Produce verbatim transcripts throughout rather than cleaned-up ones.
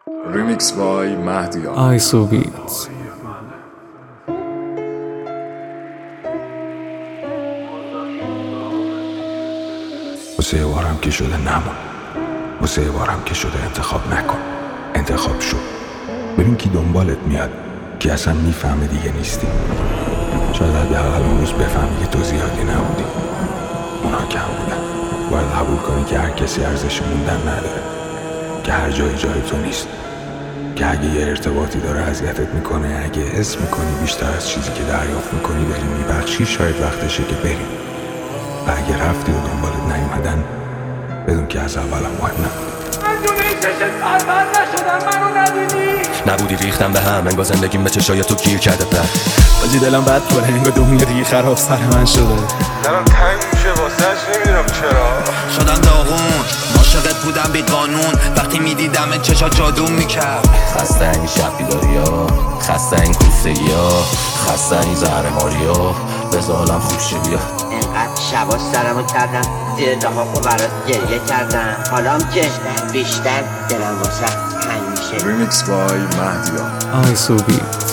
Remix by Mahdiyan. آیسو بیتس. واسه یه بارم که شده نمون، واسه یه بارم که شده انتخاب نکن، انتخاب شو. ببین کی دنبالت میاد، کی اصلا میفهمه دیگه نیستی. شاید حداقل اون روز بفهمی که تو زیادی نبودی، اونا کم بودن. باید قبول کنی که هر کسی ارزش موندن نداره، که هر جایی جای تو نیست، که اگه یه ارتباطی داره اذیتت میکنه، اگه حس میکنی بیشتر از چیزی که دریافت میکنی داری میبخشی، شاید وقتشه که بری. و اگه رفتی و دنبالت نیومدن، بدون که از اولم مهم نبودی. من جون این چشت سربر نشدم، منو ندیدی نبودی ریختم به هم، انگار زندگیم به چشای تو گیر کرده بر باجی دلم بد پره، انگار دنیا دیگه خراب سر من شده. دلم تنگ میشه واسهش، نمیدونم چرا شدم داغون، عاشقت بودم بی قانون. وقتی میدیدم چشا جادو میکرد. خسته این شب بیداری ها، خسته این کوفتگی ها، خسته این زهرماری ها، بذارم خوب شه بیا. اینقدر شبا سرمو کردم زیر دهاقو برات گریه کردم. حالام که بیشتر دلم واسه تنگ میشه. Remix by Mahdiyan. آیسو بیتس.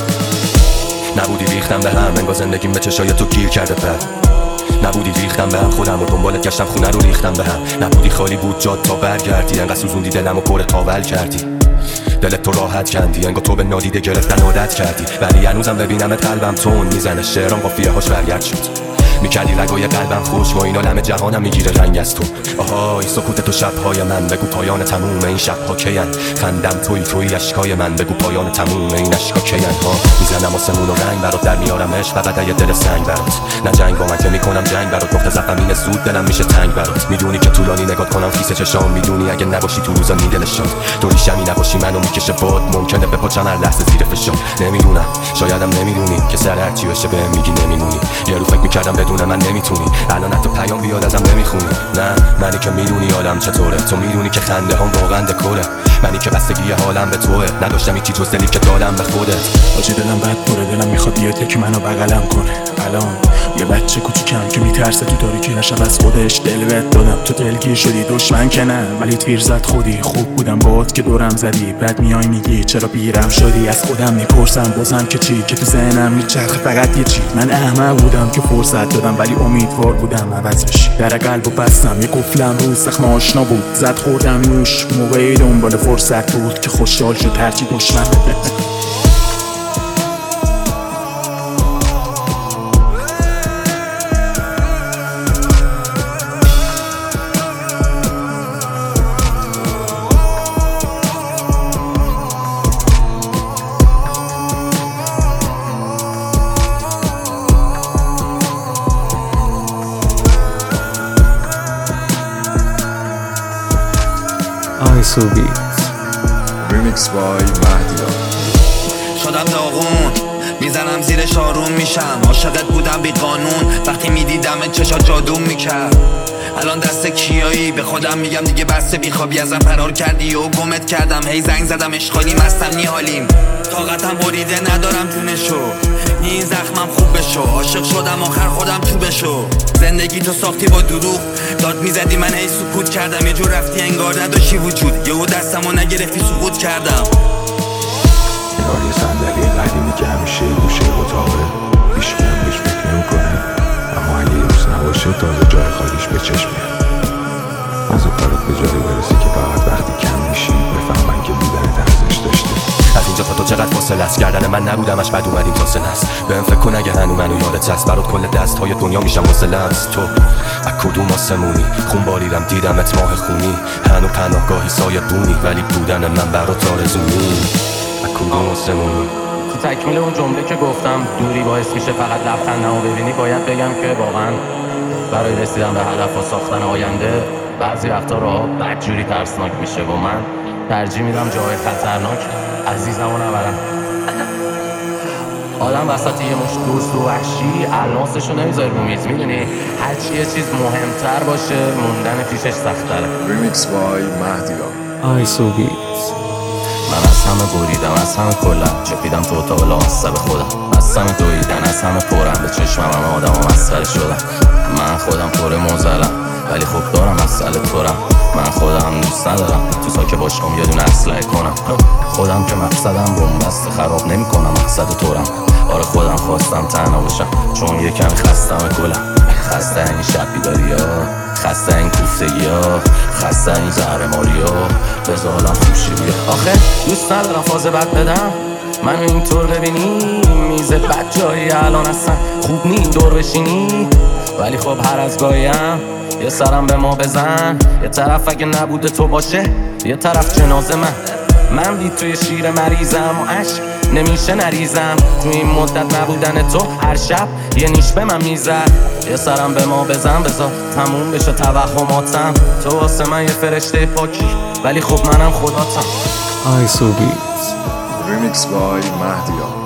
نبودی ریختم به هم، انگار زندگیم به چشای تو گیر کرده پر. نبودی ریختم به هم، خودم و دنبالت گشتم، خونه رو ریختم به هم. نبودی خالی بود جاد تا برگردی، انقدر سوزوندی دلم و پر تاول کردی. دلت تو راحت کندی، انگار تو به نادیده گرفتن عادت کردی. ولی هنوزم ببینمت قلبم تون میزنه، شعرام قافیه هاش برگرد شد. میکردی رگای قلبم خوش، ما این عالم جهانم میگیره رنگ از تو. آهای سکوت تو شبهای من، بگو پایان تموم این شبها کین. خندم توی توی اشکای من، بگو پایان تموم این اشکا کین. ها میزنم آسمون و رنگ برات، در میارم عشق فقط یه دل سنگ برات. نه جنگ با من که میکنم جنگ برات، نقطه ضعفم اینه زود دلم میشه تنگ برات. میدونی که طولانی نگات کنم خیس چشام، میدونی اگه نباشی تو روزا نی دلش شاد. تو ریشمی نباشی منو میکشه باد، ممکنه بپاچم هر لحظه زیر فشار. نمیدونم شایدم نمیدونی که سر هر چی بشه بهم میگی نمیمونی. یه رو فکر میکردم بدون من نمیتونی، الان حتی پیام بیاد ازم نمیخونی. نه منی که میدونی حالم چطوره، تو میدونی که خنده هم واقعا دکوره. منی که بستگی حالم به توه، نداشتم هیچی جز دلی که دادم به خودت. باجی دلم بد پره، دلم میخواد بیاد یکی منو بغلم کنه. الان یه بچه کوچیکم که میترسه تو تاریکی نشب از خودش. دل بد دادم تو دلگیر شدی، دشمن که نه ولی تیر زد خودی. خوب بودم باهات که دورم زدی، بعد میای میگی چرا بیرم شدی. از خودم میپرسم بازم که چی، که تو ذهنم میچرخه فقط یه چی. من احمق بودم که فرصت دادم، ولی امیدوار بودم عوض بشی. در قلبو بستم یه قفلم رو زخم آشنا بود، زد خوردم نوش. موقعی دنبال فرصت بود که خوشحال شد هرچی دشمن. آیسو بیتس. Remix by Mahdiyan. شدم داغون، میزنم زیرش آروم میشم. عاشقت بودم بی قانون، وقتی میدیدم چشا جادو میکرد. الان دست کیایی، به خودم میگم دیگه بسته. بیخوابی ازم فرار کردی و گمت کردم. هی زنگ زدم اشغالی مستم نیحالیم. طاقتم بریده ندارم جونشو، این زخمم خوب بشو. عاشق شدم آخر خودم تو بشو. زندگی تو ساختی با دروغ، داد میزدی من هی سکوت کردم. یه جور رفتی انگار نداشتی وجود، یهو دستمو نگرفتی سقوط کردم. انگار یه صندلی قدیمی که همیشه گوشه اتاقه، هیچکی هم بهش فکر نمیکنه، اما اگه یه روز نباشه تازه جای خالیش به چشم میاد. از اون کارت به جایی برسی که فقط وقتی کم میشی بفهمن که بودنت ارزش داشته. از اینجا تا تو چقدر فاصله است، گردن من نبودمش بعد اومدیم تا سنست. بهم فکر کن اگه هنو منو یادت هست، برات کل دست های دنیا میشم واسه لمس تو. از کدوم آسمونی خون باریدم دیدمت ماه خونی. هنو پناهگاهی سایه بونی، ولی بودن من برات آرزونی. از کدوم آسمونی. تو تکمیل اون جمله که گفتم دوری باعث میشه فقط لبخندمو ببینی، باید بگم که واقعا برای رسیدن به هدف و ساختن آینده بعضی وقتا راه بدجوری ترسناک میشه و من ترجیح میدم جای خطرناک عزیزمو نبرم. آدم وسط یه مش دوست و وحشی الماسشو نمیذاره رو میز، میدونی هرچی یه چیز مهمتر باشه موندن پیشش سخت‌تره. Remix by Mahdiyan. آیسو بیتس. من از همه بریدم، از همه کلم چپیدم تو اتاق لامصب خودم. از همه دویدن، از همه پرم به چشمم همه آدم و مسخره شدم. من خودم پر موزلم، ولی خب دارم مسئله تورم. من خودم دوست ندارم تو ساکه باشم یه دونه اسلحه کنم. خودم که مقصدم بنبست خراب نمی کنم، مقصد طورم. آره خودم خواستم تنها باشم چون یه کمی خستم کلم. خسته این شب بیداری ها، خسته این کوفتگی ها، خسته این زهرماری ها، بذارم خوشی بیا. آخه دوست ندارم فاز بد بدم، منو اینطور ببینی میز بد جایی الان اصلا خوب نی دور بشینی. ولی خب هر از گاهیم یه سرم به ما بزن، یه طرف اگه نبوده تو باشه یه طرف جنازه من. من بی توی شیر مریضم و عشق نمیشه نریزم. تو این مدت نبودن تو هر شب یه نیش به من میزد. یه سرم به ما بزن بذار تموم بشه توهماتم. تو واسه من یه فرشته پاکی ولی خب منم خداتم. Remix by Mahdia.